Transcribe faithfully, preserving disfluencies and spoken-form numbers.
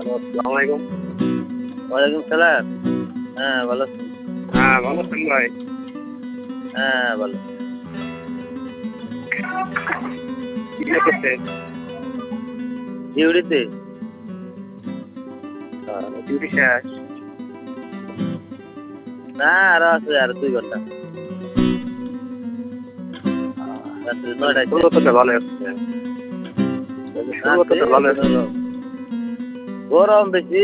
আসসালামু আলাইকুম। ওয়ালাইকুম সালাম। হ্যাঁ, ভালো আছেন? হ্যাঁ, ভালো আছেন ভাই? হ্যাঁ, ভালো। কি করতেছেন? ডিউটিতে। আ ডিউটি শেষ? না, আরো আছে, আরো দুই ঘন্টা। আ রাত্রে নয়টায় শেষ। শুরুতে তো ভালোই হচ্ছে। শুরুতে তো ভালোই হচ্ছে। গরম বেশি।